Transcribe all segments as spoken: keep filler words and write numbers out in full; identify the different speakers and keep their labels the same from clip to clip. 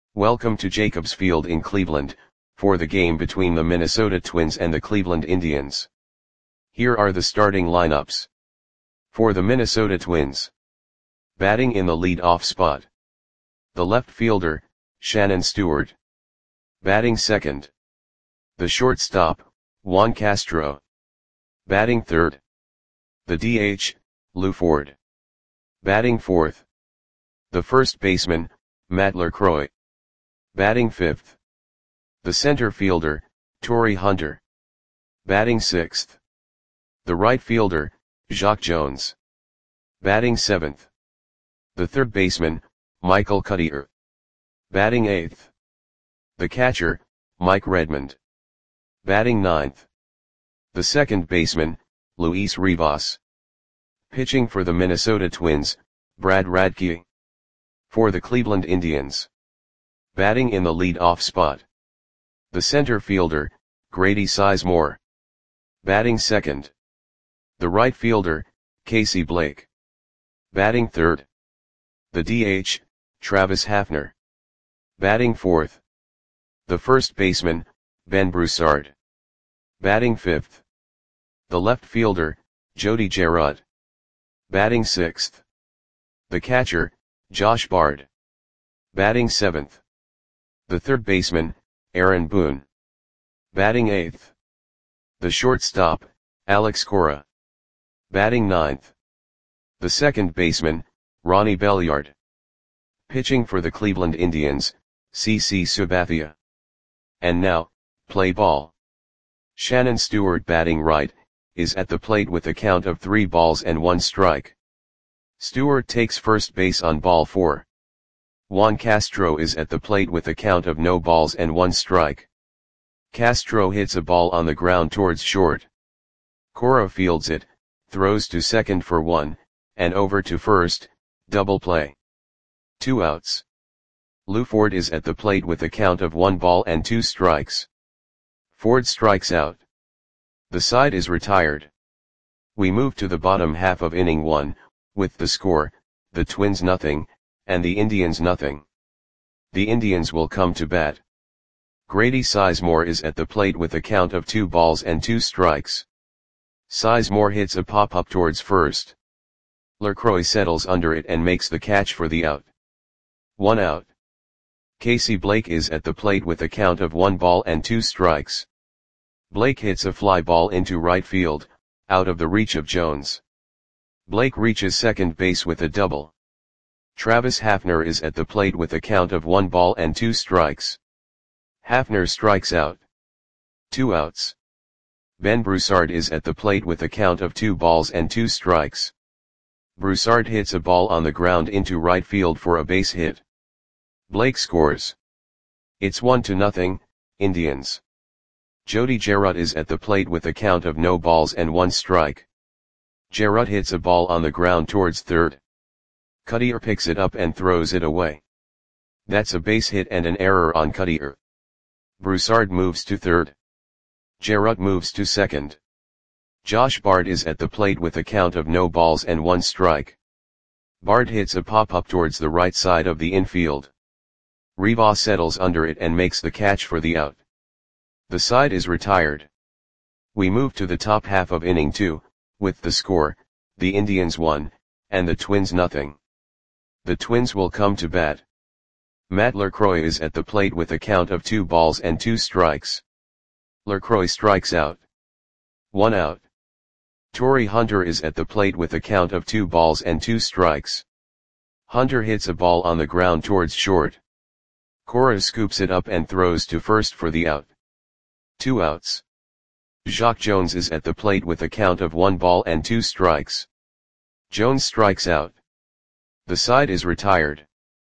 Speaker 1: Welcome to Jacobs Field in Cleveland, for the game between the Minnesota Twins and the Cleveland Indians. Here are the starting lineups. For the Minnesota Twins. Batting in the lead-off spot. The left fielder, Shannon Stewart. Batting second. The shortstop, Juan Castro. Batting third. The D H, Lew Ford. Batting fourth. The first baseman, Matt LaCroix. Batting fifth. The center fielder, Torii Hunter. Batting sixth. The right fielder, Jacque Jones. Batting seventh. The third baseman, Michael Cuddyer. Batting eighth. The catcher, Mike Redmond. Batting ninth. The second baseman, Luis Rivas. Pitching for the Minnesota Twins, Brad Radke. For the Cleveland Indians. Batting in the lead-off spot. The center fielder, Grady Sizemore. Batting second. The right fielder, Casey Blake. Batting third. The D H, Travis Hafner. Batting fourth. The first baseman, Ben Broussard. Batting fifth. The left fielder, Jody Gerard. Batting sixth. The catcher, Josh Bard. Batting seventh. The third baseman, Aaron Boone. Batting eighth. The shortstop, Alex Cora. Batting ninth. The second baseman, Ronnie Belliard. Pitching for the Cleveland Indians, C C Sabathia. And now, play ball. Shannon Stewart, batting right, is at the plate with a count of three balls and one strike. Stewart takes first base on ball four. Juan Castro is at the plate with a count of no balls and one strike. Castro hits a ball on the ground towards short. Cora fields it, throws to second for one, and over to first, double play. Two outs. Lew Ford is at the plate with a count of one ball and two strikes. Ford strikes out. The side is retired. We move to the bottom half of inning one, with the score, the Twins nothing, and the Indians nothing. The Indians will come to bat. Grady Sizemore is at the plate with a count of two balls and two strikes. Sizemore hits a pop-up towards first. LaCroix settles under it and makes the catch for the out. One out. Casey Blake is at the plate with a count of one ball and two strikes. Blake hits a fly ball into right field, out of the reach of Jones. Blake reaches second base with a double. Travis Hafner is at the plate with a count of one ball and two strikes. Hafner strikes out. Two outs. Ben Broussard is at the plate with a count of two balls and two strikes. Broussard hits a ball on the ground into right field for a base hit. Blake scores. It's one to nothing, Indians. Jody Gerard is at the plate with a count of no balls and one strike. Gerard hits a ball on the ground towards third. Cuddyer picks it up and throws it away. That's a base hit and an error on Cuddyer. Broussard moves to third. Gerard moves to second. Josh Bard is at the plate with a count of no balls and one strike. Bard hits a pop-up towards the right side of the infield. Rivas settles under it and makes the catch for the out. The side is retired. We move to the top half of inning two, with the score, the Indians one, and the Twins nothing. The Twins will come to bat. Matt LaCroix is at the plate with a count of two balls and two strikes. LaCroix strikes out. One out. Torii Hunter is at the plate with a count of two balls and two strikes. Hunter hits a ball on the ground towards short. Cora scoops it up and throws to first for the out. Two outs. Jacque Jones is at the plate with a count of one ball and two strikes. Jones strikes out. The side is retired.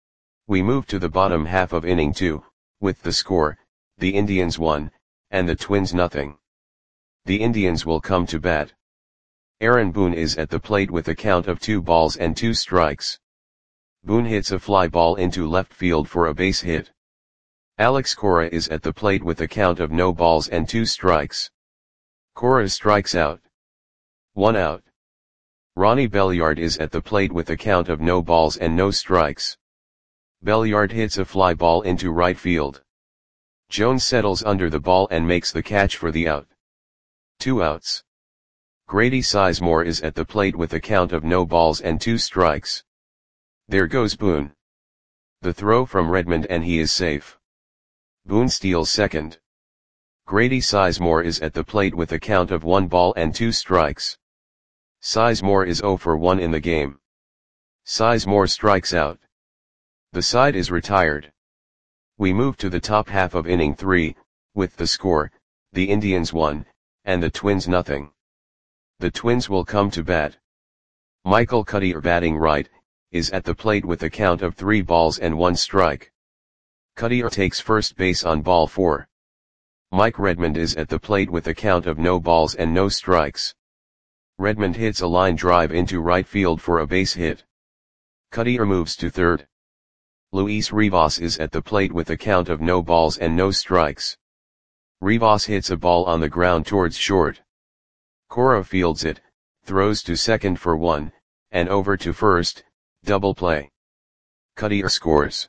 Speaker 1: We move to the bottom half of inning two, with the score, the Indians one, and the Twins nothing. The Indians will come to bat. Aaron Boone is at the plate with a count of two balls and two strikes. Boone hits a fly ball into left field for a base hit. Alex Cora is at the plate with a count of no balls and two strikes. Cora strikes out. One out. Ronnie Belliard is at the plate with a count of no balls and no strikes. Belliard hits a fly ball into right field. Jones settles under the ball and makes the catch for the out. Two outs. Grady Sizemore is at the plate with a count of no balls and two strikes. There goes Boone. The throw from Redmond and he is safe. Boone steals second. Grady Sizemore is at the plate with a count of one ball and two strikes. Sizemore is oh for one in the game. Sizemore strikes out. The side is retired. We move to the top half of inning three, with the score, the Indians one, and the Twins nothing. The Twins will come to bat. Michael Cuddyer, batting right, is at the plate with a count of three balls and one strike. Cuddyer takes first base on ball four. Mike Redmond is at the plate with a count of no balls and no strikes. Redmond hits a line drive into right field for a base hit. Cuddyer moves to third. Luis Rivas is at the plate with a count of no balls and no strikes. Rivas hits a ball on the ground towards short. Cora fields it, throws to second for one, and over to first, double play. Cuddyer scores.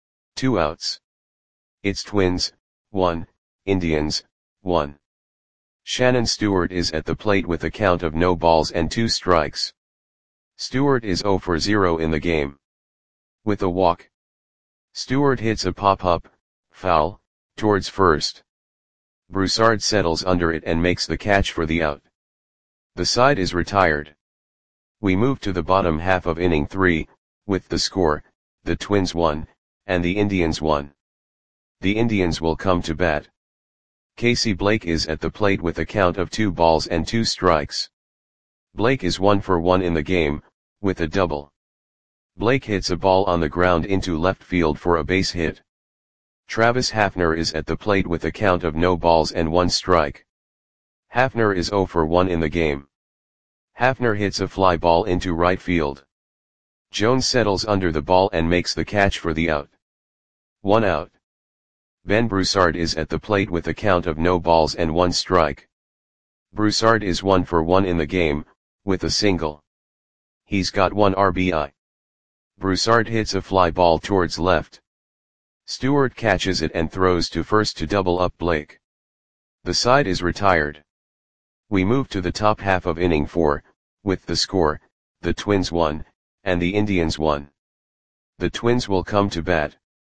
Speaker 1: Two outs. It's Twins, one, Indians, one. Shannon Stewart is at the plate with a count of no balls and two strikes. Stewart is oh for zero in the game. With a walk. Stewart hits a pop-up, foul, towards first. Broussard settles under it and makes the catch for the out. The side is retired. We move to the bottom half of inning three, with the score, the Twins one, and the Indians one. The Indians will come to bat. Casey Blake is at the plate with a count of two balls and two strikes. Blake is one for one in the game, with a double. Blake hits a ball on the ground into left field for a base hit. Travis Hafner is at the plate with a count of no balls and one strike. Hafner is oh for one in the game. Hafner hits a fly ball into right field. Jones settles under the ball and makes the catch for the out. One out. Ben Broussard is at the plate with a count of no balls and one strike. Broussard is one for one in the game, with a single. He's got one R B I. Broussard hits a fly ball towards left. Stewart catches it and throws to first to double up Blake. The side is retired. We move to the top half of inning four, with the score, the Twins one, and the Indians one. The Twins will come to bat.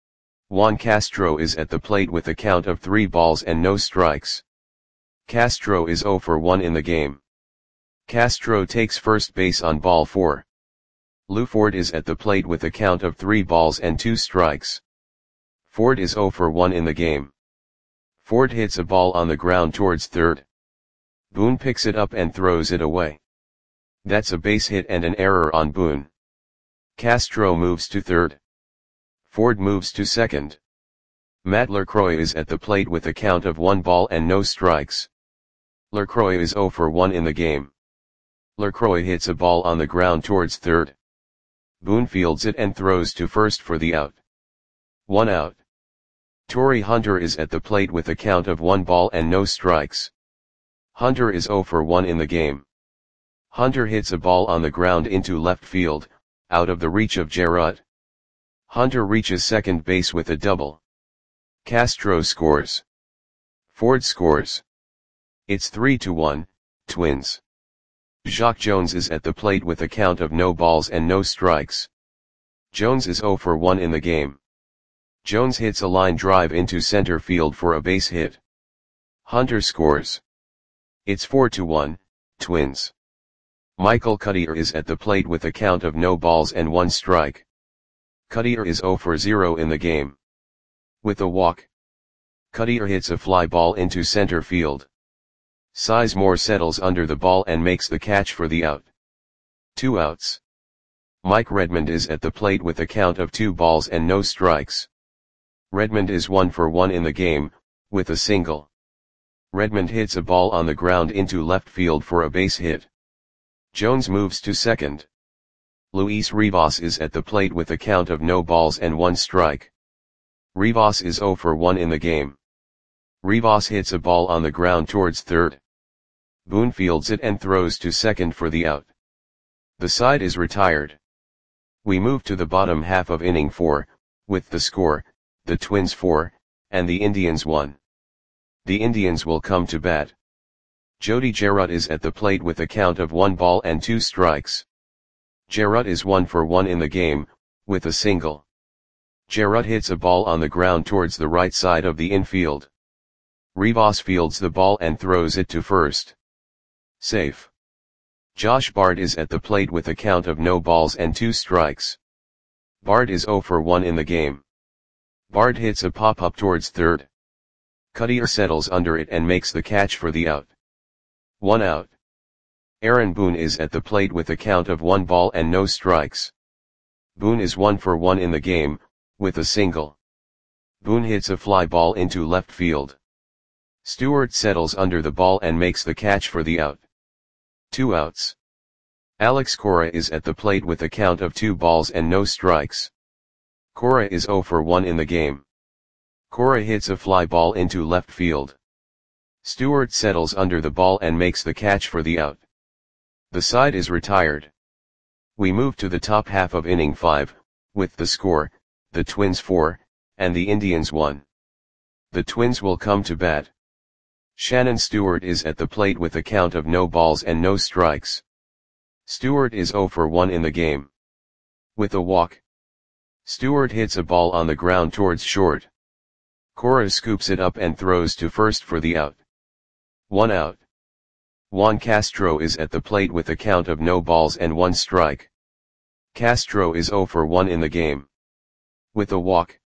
Speaker 1: Juan Castro is at the plate with a count of three balls and no strikes. Castro is oh for one in the game. Castro takes first base on ball four. Lou Ford is at the plate with a count of three balls and two strikes. Ford is oh for one in the game. Ford hits a ball on the ground towards third. Boone picks it up and throws it away. That's a base hit and an error on Boone. Castro moves to third. Ford moves to second. Matt LaCroix is at the plate with a count of one ball and no strikes. LaCroix is oh for one in the game. LaCroix hits a ball on the ground towards third. Boone fields it and throws to first for the out. One out. Torrey Hunter is at the plate with a count of one ball and no strikes. Hunter is oh for one in the game. Hunter hits a ball on the ground into left field, out of the reach of Jarrett. Hunter reaches second base with a double. Castro scores. Ford scores. It's three to one, Twins. Jacque Jones is at the plate with a count of no balls and no strikes. Jones is oh for one in the game. Jones hits a line drive into center field for a base hit. Hunter scores. It's four to one, Twins. Michael Cuddyer is at the plate with a count of no balls and one strike. Cuddyer is oh for zero in the game. With a walk. Cuddyer hits a fly ball into center field. Sizemore settles under the ball and makes the catch for the out. Two outs. Mike Redmond is at the plate with a count of two balls and no strikes. Redmond is one for one in the game, with a single. Redmond hits a ball on the ground into left field for a base hit. Jones moves to second. Luis Rivas is at the plate with a count of no balls and one strike. Rivas is oh for one in the game. Rivas hits a ball on the ground towards third. Boone fields it and throws to second for the out. The side is retired. We move to the bottom half of inning four, with the score, the Twins four, and the Indians one. The Indians will come to bat. Jody Jarrett is at the plate with a count of one ball and two strikes. Jarrett is one for one in the game, with a single. Jarrett hits a ball on the ground towards the right side of the infield. Rivas fields the ball and throws it to first. Safe. Josh Bard is at the plate with a count of no balls and two strikes. Bard is zero for one in the game. Bard hits a pop-up towards third. Cutter settles under it and makes the catch for the out. One out. Aaron Boone is at the plate with a count of one ball and no strikes. Boone is one for one in the game, with a single. Boone hits a fly ball into left field. Stewart settles under the ball and makes the catch for the out. Two outs. Alex Cora is at the plate with a count of two balls and no strikes. Cora is zero for one in the game. Cora hits a fly ball into left field. Stewart settles under the ball and makes the catch for the out. The side is retired. We move to the top half of inning five, with the score, the Twins four, and the Indians one. The Twins will come to bat. Shannon Stewart is at the plate with a count of no balls and no strikes. Stewart is zero for one in the game. With a walk. Stewart hits a ball on the ground towards short. Cora scoops it up and throws to first for the out. One out. Juan Castro is at the plate with a count of no balls and one strike. Castro is zero for one in the game. With a walk.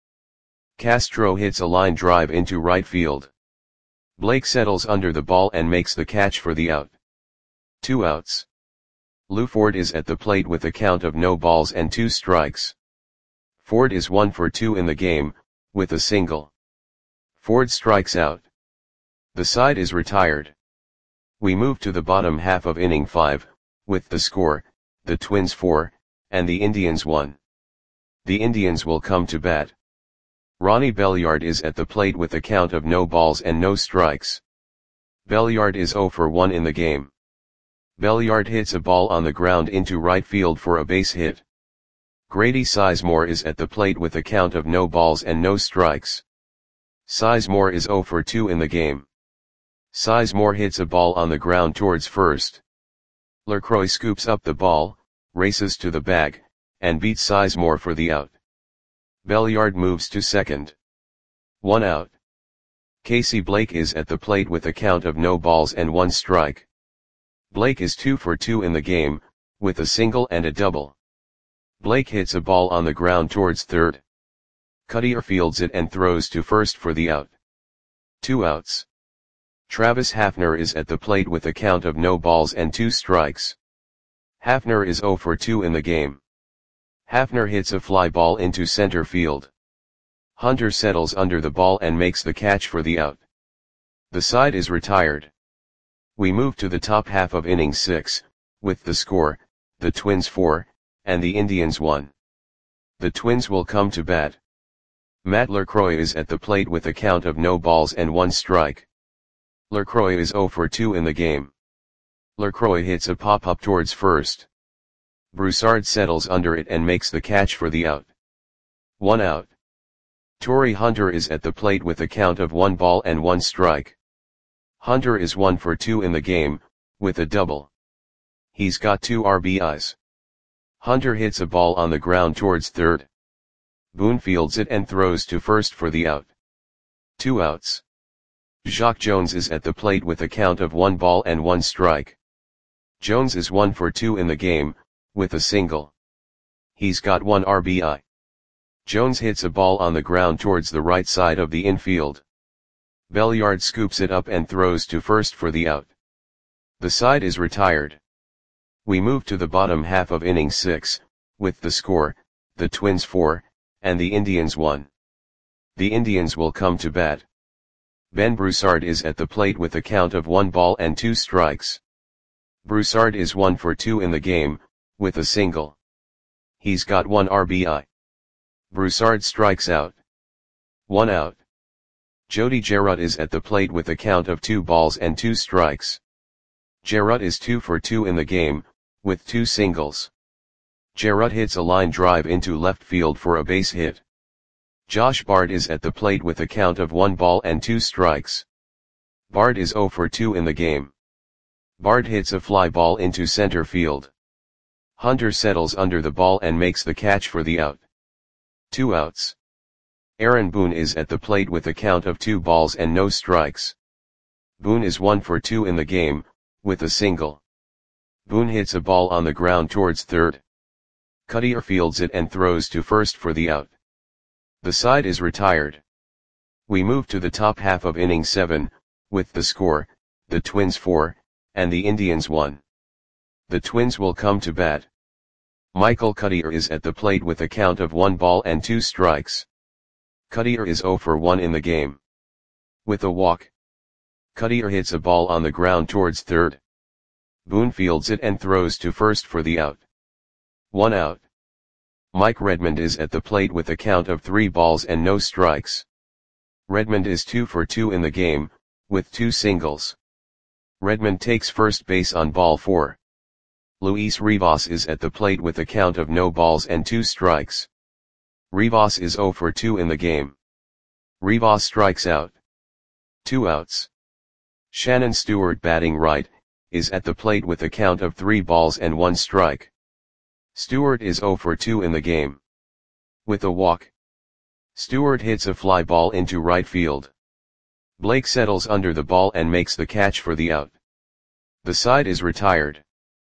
Speaker 1: Castro hits a line drive into right field. Blake settles under the ball and makes the catch for the out. Two outs. Lou Ford is at the plate with a count of no balls and two strikes. Ford is one for two in the game, with a single. Ford strikes out. The side is retired. We move to the bottom half of inning five, with the score, the Twins four, and the Indians one. The Indians will come to bat. Ronnie Belliard is at the plate with a count of no balls and no strikes. Belliard is zero for one in the game. Belliard hits a ball on the ground into right field for a base hit. Grady Sizemore is at the plate with a count of no balls and no strikes. Sizemore is zero for two in the game. Sizemore hits a ball on the ground towards first. LaCroix scoops up the ball, races to the bag, and beats Sizemore for the out. Belliard moves to second. One out. Casey Blake is at the plate with a count of no balls and one strike. Blake is two for two in the game, with a single and a double. Blake hits a ball on the ground towards third. Cutter fields it and throws to first for the out. Two outs. Travis Hafner is at the plate with a count of no balls and two strikes. Hafner is zero for two in the game. Hafner hits a fly ball into center field. Hunter settles under the ball and makes the catch for the out. The side is retired. We move to the top half of inning six, with the score, the Twins four, and the Indians one. The Twins will come to bat. Matt LaCroix is at the plate with a count of no balls and one strike. LaCroix is zero for two in the game. LaCroix hits a pop-up towards first. Broussard settles under it and makes the catch for the out. One out. Torrey Hunter is at the plate with a count of one ball and one strike. Hunter is one for two in the game, with a double. He's got two R B Is. Hunter hits a ball on the ground towards third. Boone fields it and throws to first for the out. Two outs. Jacque Jones is at the plate with a count of one ball and one strike. Jones is one for two in the game, with a single. He's got one R B I. Jones hits a ball on the ground towards the right side of the infield. Belliard scoops it up and throws to first for the out. The side is retired. We move to the bottom half of inning six, with the score, the Twins four, and the Indians one. The Indians will come to bat. Ben Broussard is at the plate with a count of one ball and two strikes. Broussard is one for two in the game, with a single. He's got one R B I. Broussard strikes out. One out. Jody Jarrett is at the plate with a count of two balls and two strikes. Jarrett is two for two in the game, with two singles. Jarrett hits a line drive into left field for a base hit. Josh Bard is at the plate with a count of one ball and two strikes. Bard is zero for two in the game. Bard hits a fly ball into center field. Hunter settles under the ball and makes the catch for the out. Two outs. Aaron Boone is at the plate with a count of two balls and no strikes. Boone is one for two in the game, with a single. Boone hits a ball on the ground towards third. Cutter fields it and throws to first for the out. The side is retired. We move to the top half of inning seven, with the score, the Twins four, and the Indians one. The Twins will come to bat. Michael Cutter is at the plate with a count of one ball and two strikes. Cutter is zero for one in the game. With a walk. Cutter hits a ball on the ground towards third. Boone fields it and throws to first for the out. One out. Mike Redmond is at the plate with a count of three balls and no strikes. Redmond is two for two in the game, with two singles. Redmond takes first base on ball four. Luis Rivas is at the plate with a count of no balls and two strikes. Rivas is zero for two in the game. Rivas strikes out. Two outs. Shannon Stewart, batting right, is at the plate with a count of three balls and one strike. Stewart is zero for two in the game. With a walk. Stewart hits a fly ball into right field. Blake settles under the ball and makes the catch for the out. The side is retired.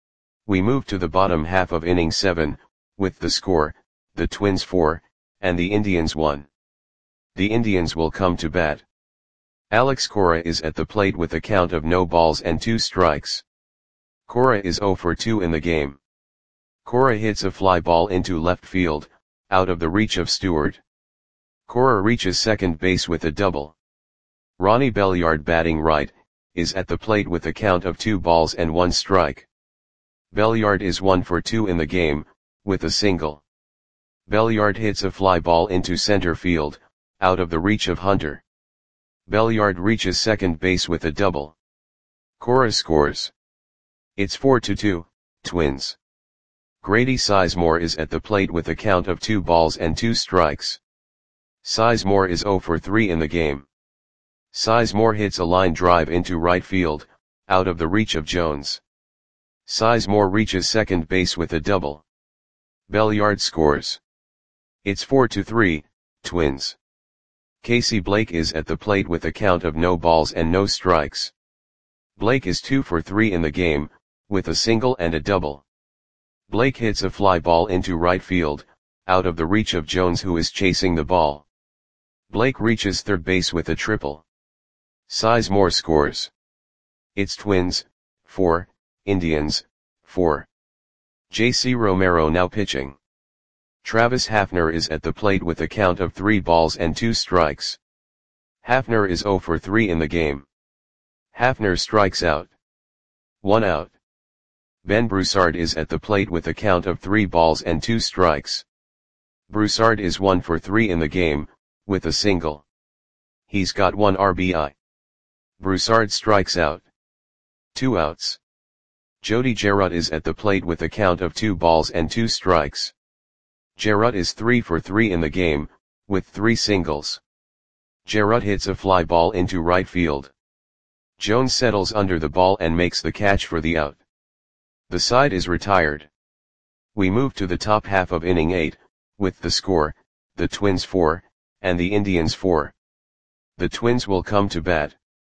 Speaker 1: We move to the bottom half of inning seven, with the score, the Twins four, and the Indians one. The Indians will come to bat. Alex Cora is at the plate with a count of no balls and two strikes. Cora is zero for two in the game. Cora hits a fly ball into left field, out of the reach of Stewart. Cora reaches second base with a double. Ronnie Belliard, batting right, is at the plate with a count of two balls and one strike. Belliard is one for two in the game, with a single. Belliard hits a fly ball into center field, out of the reach of Hunter. Belliard reaches second base with a double. Cora scores. It's four to two, Twins. Grady Sizemore is at the plate with a count of two balls and two strikes. Sizemore is zero for three in the game. Sizemore hits a line drive into right field, out of the reach of Jones. Sizemore reaches second base with a double. Belliard scores. It's four to three, Twins. Casey Blake is at the plate with a count of no balls and no strikes. Blake is two for three in the game, with a single and a double. Blake hits a fly ball into right field, out of the reach of Jones, who is chasing the ball. Blake reaches third base with a triple. Sizemore scores. It's Twins, four, Indians, four. J C Romero now pitching. Travis Hafner is at the plate with a count of three balls and two strikes. Hafner is zero for three in the game. Hafner strikes out. One out. Ben Broussard is at the plate with a count of three balls and two strikes. Broussard is one for three in the game, with a single. He's got one R B I. Broussard strikes out. Two outs. Jody Jarrett is at the plate with a count of two balls and two strikes. Jarrett is three for three in the game, with three singles. Jarrett hits a fly ball into right field. Jones settles under the ball and makes the catch for the out. The side is retired. We move to the top half of inning eight, with the score, the Twins four, and the Indians four. The Twins will come to bat.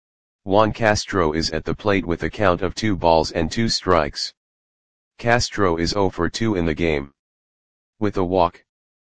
Speaker 1: Juan Castro is at the plate with a count of two balls and two strikes. Castro is zero for two in the game. With a walk.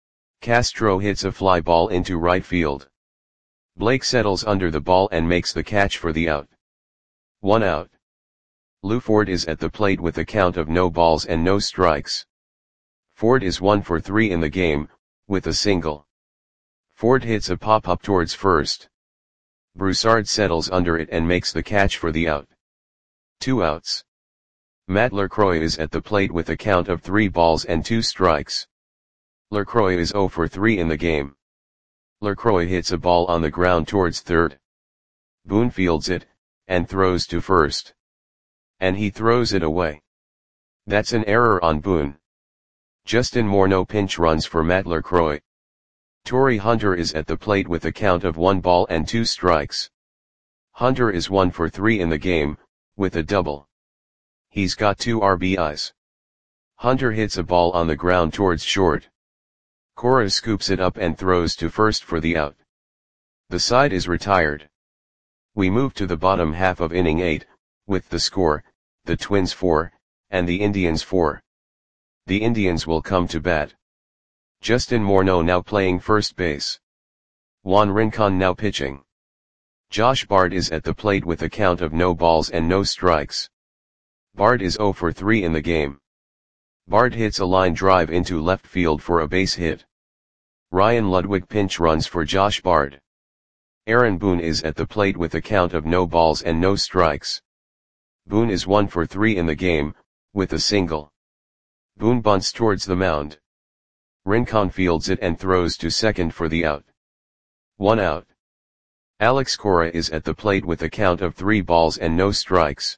Speaker 1: Castro hits a fly ball into right field. Blake settles under the ball and makes the catch for the out. One out. Lou Ford is at the plate with a count of no balls and no strikes. Ford is one for three in the game, with a single. Ford hits a pop-up towards first. Broussard settles under it and makes the catch for the out. Two outs. Matt LaCroix is at the plate with a count of three balls and two strikes. LaCroix is zero for three in the game. LaCroix hits a ball on the ground towards third. Boone fields it, and throws to first. And he throws it away. That's an error on Boone. Justin Morneau pinch runs for Matt LaCroix. Torii Hunter is at the plate with a count of one ball and two strikes. Hunter is one for three in the game, with a double. He's got two R B Is. Hunter hits a ball on the ground towards short. Cora scoops it up and throws to first for the out. The side is retired. We move to the bottom half of inning eight, with the score, the Twins four, and the Indians four. The Indians will come to bat. Justin Morneau now playing first base. Juan Rincon now pitching. Josh Bard is at the plate with a count of no balls and no strikes. Bard is zero for three in the game. Bard hits a line drive into left field for a base hit. Ryan Ludwig pinch runs for Josh Bard. Aaron Boone is at the plate with a count of no balls and no strikes. Boone is one for three in the game, with a single. Boone bunts towards the mound. Rincon fields it and throws to second for the out. One out. Alex Cora is at the plate with a count of three balls and no strikes.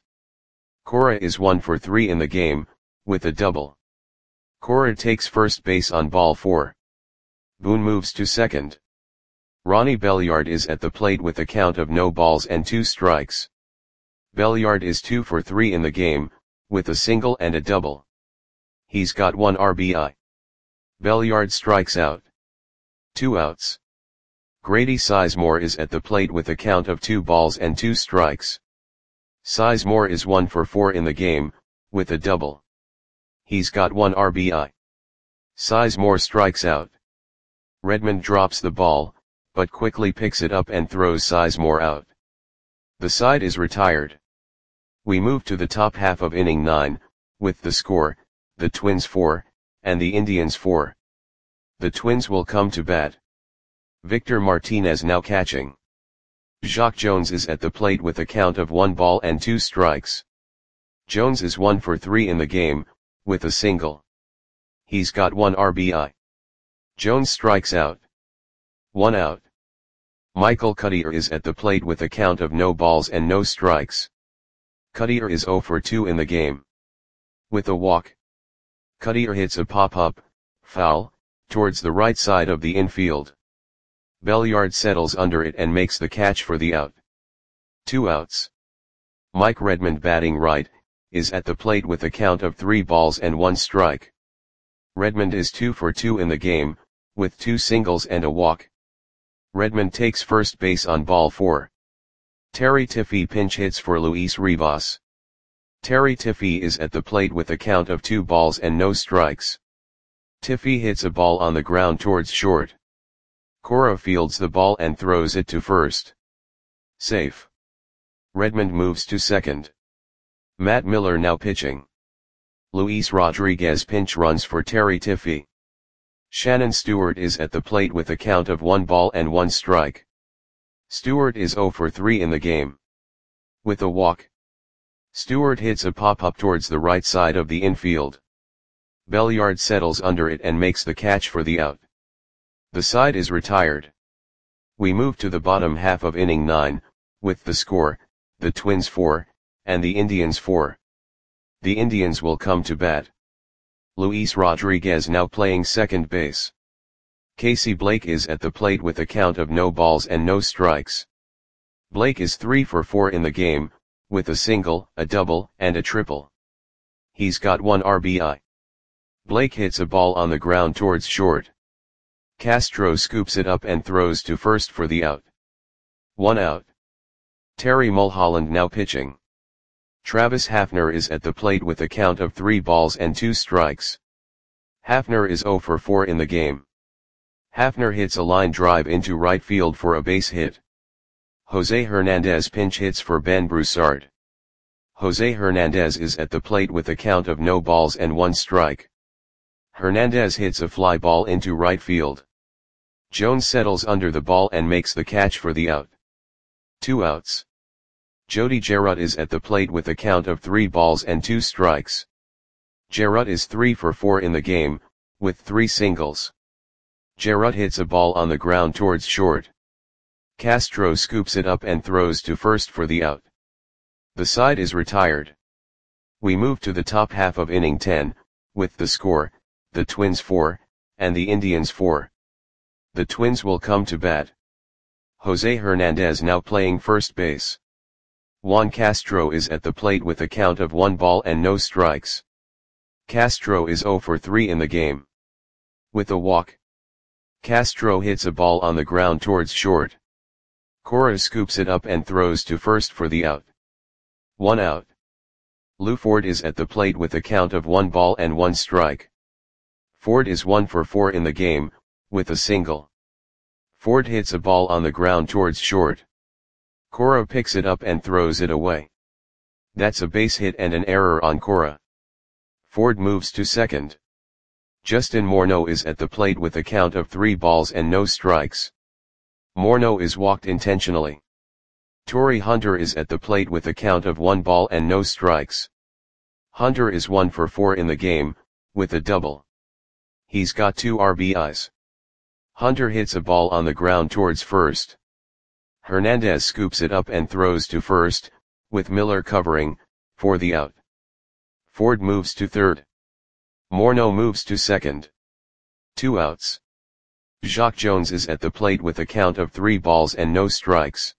Speaker 1: Cora is one for three in the game, with a double. Cora takes first base on ball four. Boone moves to second. Ronnie Belliard is at the plate with a count of no balls and two strikes. Belliard is two for three in the game, with a single and a double. He's got one R B I. Belliard strikes out. Two outs. Grady Sizemore is at the plate with a count of two balls and two strikes. Sizemore is one for four in the game, with a double. He's got one R B I. Sizemore strikes out. Redmond drops the ball, but quickly picks it up and throws Sizemore out. The side is retired. We move to the top half of inning nine, with the score, the Twins four, and the Indians four. The Twins will come to bat. Victor Martinez now catching. Jacque Jones is at the plate with a count of one ball and two strikes. Jones is one for three in the game, with a single. He's got one R B I. Jones strikes out. One out. Michael Cuddyer is at the plate with a count of no balls and no strikes. Cuddyer is zero for two in the game. With a walk. Cuddyer hits a pop-up, foul, towards the right side of the infield. Belliard settles under it and makes the catch for the out. Two outs. Mike Redmond batting right, is at the plate with a count of three balls and one strike. Redmond is two for two in the game, with two singles and a walk. Redmond takes first base on ball four. Terry Tiffee pinch hits for Luis Rivas. Terry Tiffee is at the plate with a count of two balls and no strikes. Tiffee hits a ball on the ground towards short. Cora fields the ball and throws it to first. Safe. Redmond moves to second. Matt Miller now pitching. Luis Rodriguez pinch runs for Terry Tiffee. Shannon Stewart is at the plate with a count of one ball and one strike. Stewart is zero for three in the game. With a walk. Stewart hits a pop-up towards the right side of the infield. Belliard settles under it and makes the catch for the out. The side is retired. We move to the bottom half of inning nine, with the score, the Twins four, and the Indians four. The Indians will come to bat. Luis Rodriguez now playing second base. Casey Blake is at the plate with a count of no balls and no strikes. Blake is three for four in the game, with a single, a double, and a triple. He's got one R B I. Blake hits a ball on the ground towards short. Castro scoops it up and throws to first for the out. One out. Terry Mulholland now pitching. Travis Hafner is at the plate with a count of three balls and two strikes. Hafner is zero for four in the game. Hafner hits a line drive into right field for a base hit. Jose Hernandez pinch hits for Ben Broussard. Jose Hernandez is at the plate with a count of no balls and one strike. Hernandez hits a fly ball into right field. Jones settles under the ball and makes the catch for the out. Two outs. Jody Jarrett is at the plate with a count of three balls and two strikes. Jarrett is three for four in the game, with three singles. Jarrett hits a ball on the ground towards short. Castro scoops it up and throws to first for the out. The side is retired. We move to the top half of inning ten, with the score, the Twins four, and the Indians four. The Twins will come to bat. Jose Hernandez now playing first base. Juan Castro is at the plate with a count of one ball and no strikes. Castro is zero for three in the game. With a walk, Castro hits a ball on the ground towards short. Cora scoops it up and throws to first for the out. One out. Lou Ford is at the plate with a count of one ball and one strike. Ford is one for four in the game, with a single. Ford hits a ball on the ground towards short. Cora picks it up and throws it away. That's a base hit and an error on Cora. Ford moves to second. Justin Morneau is at the plate with a count of three balls and no strikes. Morneau is walked intentionally. Torii Hunter is at the plate with a count of one ball and no strikes. Hunter is one for four in the game, with a double. He's got two R B Is. Hunter hits a ball on the ground towards first. Hernandez scoops it up and throws to first, with Miller covering, for the out. Ford moves to third. Morneau moves to second. Two outs. Jacque Jones is at the plate with a count of three balls and no strikes.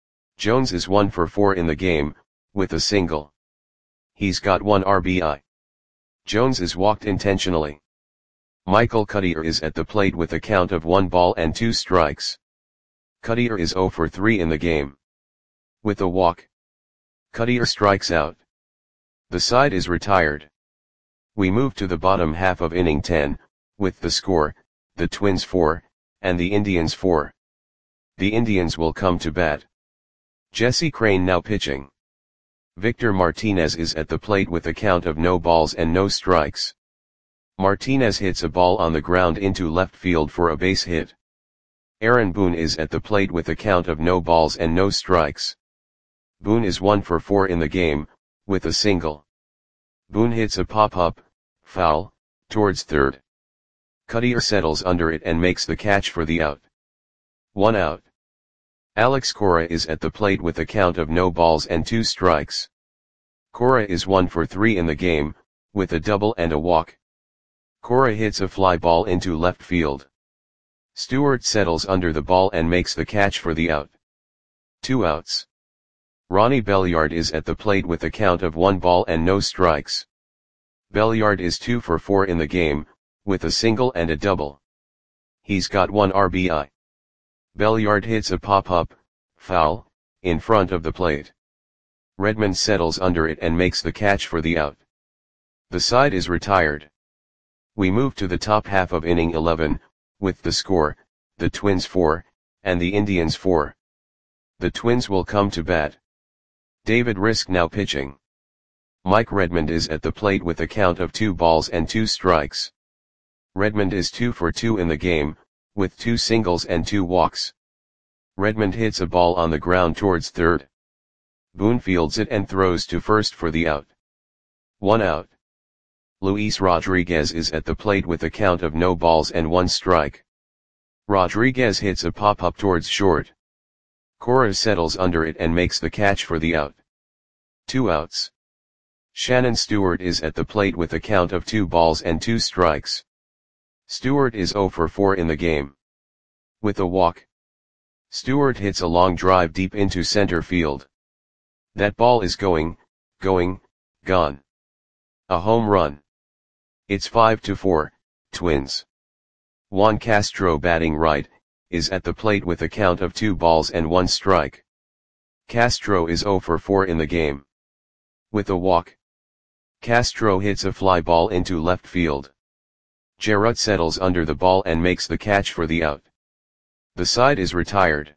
Speaker 1: Jones is one for four in the game, with a single. He's got one R B I. Jones is walked intentionally. Michael Cuddyer is at the plate with a count of one ball and two strikes. Cuddyer is zero for three in the game. With a walk, Cuddyer strikes out. The side is retired. We move to the bottom half of inning ten, with the score, the Twins four, and the Indians four. The Indians will come to bat. Jesse Crain now pitching. Victor Martinez is at the plate with a count of no balls and no strikes. Martinez hits a ball on the ground into left field for a base hit. Aaron Boone is at the plate with a count of no balls and no strikes. Boone is one for four in the game, with a single. Boone hits a pop-up, foul, towards third. Cuddyer settles under it and makes the catch for the out. One out. Alex Cora is at the plate with a count of no balls and two strikes. Cora is one for three in the game, with a double and a walk. Cora hits a fly ball into left field. Stewart settles under the ball and makes the catch for the out. Two outs. Ronnie Belliard is at the plate with a count of one ball and no strikes. Belliard is two for four in the game, with a single and a double. He's got one R B I. Belliard hits a pop-up, foul, in front of the plate. Redmond settles under it and makes the catch for the out. The side is retired. We move to the top half of inning eleven, with the score, the Twins four, and the Indians four. The Twins will come to bat. David Risk now pitching. Mike Redmond is at the plate with a count of two balls and two strikes. Redmond is two for two in the game, with two singles and two walks. Redmond hits a ball on the ground towards third. Boone fields it and throws to first for the out. One out. Luis Rodriguez is at the plate with a count of no balls and one strike. Rodriguez hits a pop-up towards short. Cora settles under it and makes the catch for the out. Two outs. Shannon Stewart is at the plate with a count of two balls and two strikes. Stewart is zero for four in the game. With a walk, Stewart hits a long drive deep into center field. That ball is going, going, gone. A home run. It's five to four, Twins. Juan Castro batting right, is at the plate with a count of two balls and one strike. Castro is zero for four in the game. With a walk, Castro hits a fly ball into left field. Jarrett settles under the ball and makes the catch for the out. The side is retired.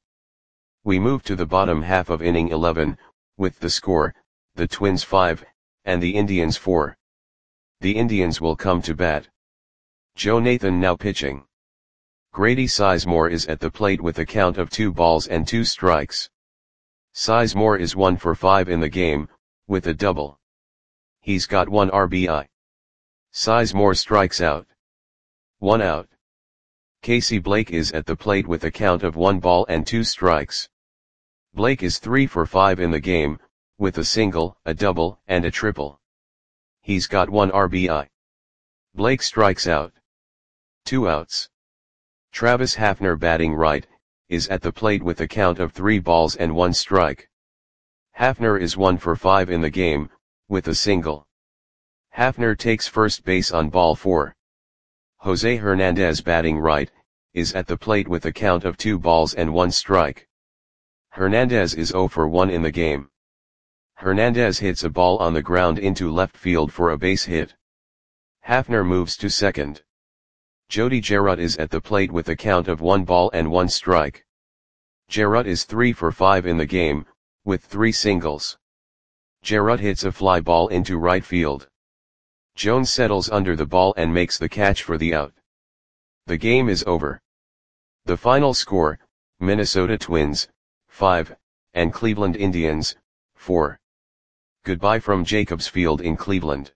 Speaker 1: We move to the bottom half of inning eleven, with the score, the Twins five, and the Indians four. The Indians will come to bat. Joe Nathan now pitching. Grady Sizemore is at the plate with a count of two balls and two strikes. Sizemore is one for five in the game, with a double. He's got one R B I. Sizemore strikes out. One out. Casey Blake is at the plate with a count of one ball and two strikes. Blake is three for five in the game, with a single, a double, and a triple. He's got one R B I. Blake strikes out. Two outs. Travis Hafner batting right, is at the plate with a count of three balls and one strike. Hafner is one for five in the game, with a single. Hafner takes first base on ball four. Jose Hernandez batting right, is at the plate with a count of two balls and one strike. Hernandez is zero for one in the game. Hernandez hits a ball on the ground into left field for a base hit. Hafner moves to second. Jody Gerut is at the plate with a count of one ball and one strike. Gerut is three for five in the game, with three singles. Gerut hits a fly ball into right field. Jones settles under the ball and makes the catch for the out. The game is over. The final score, Minnesota Twins, five, and Cleveland Indians, four. Goodbye from Jacobs Field in Cleveland.